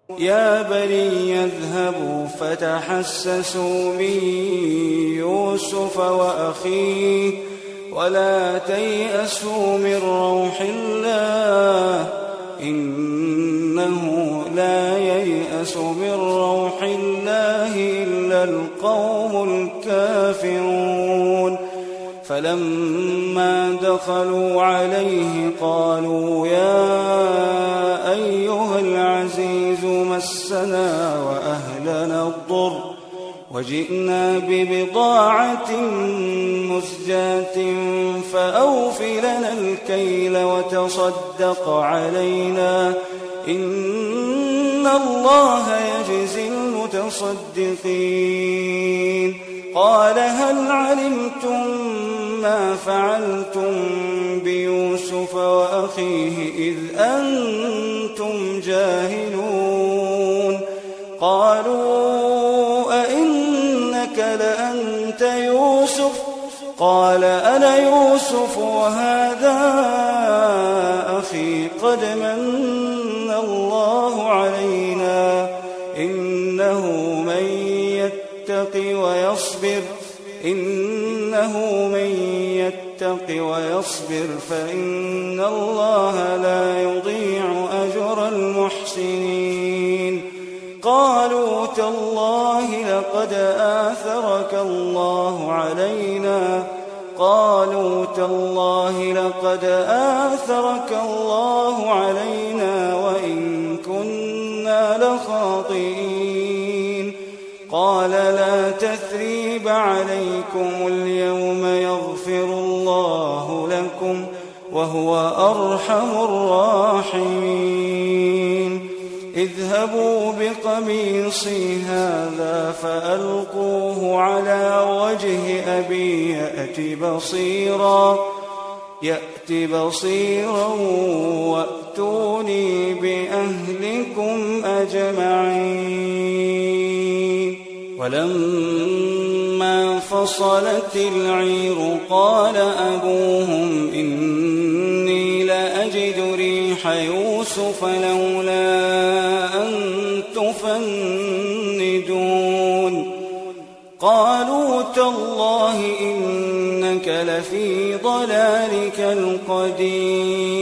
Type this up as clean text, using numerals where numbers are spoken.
يا بني اذهبوا فتحسسوا من يوسف وأخيه ولا تيأسوا من روح الله إنه لا ييأس من روح الله إلا القوم الكافرون فلما دخلوا عليه قالوا يا أيها العزيز مسنا وأهلنا الضر وجئنا ببضاعة مزجاة فأوف لنا الكيل وتصدق علينا إن الله يجزي المتصدقين قال هل علمتم ما فعلتم بيوسف وأخيه إذ أنتم جاهلون قالوا أئنك لأنت يوسف قال أنا يوسف وهذا أخي قد من الله علينا إنه من يتق ويصبر فإن الله لا يضيع أجر المحسنين قالوا تالله لقد آثرك الله علينا وإن كنا لخاطئين قال لا تثريب عليكم اليوم يغفر الله لكم وهو أرحم الراحمين اذهبوا بقميصي هذا فألقوه على وجه أبي يأت بصيرا وأتوني بأهلكم أجمعين ولما فصلت العير قال أبوهم إني لأجد ريح يوسف لولا أن تفندون قالوا تالله إنك لفي ضلالك القديم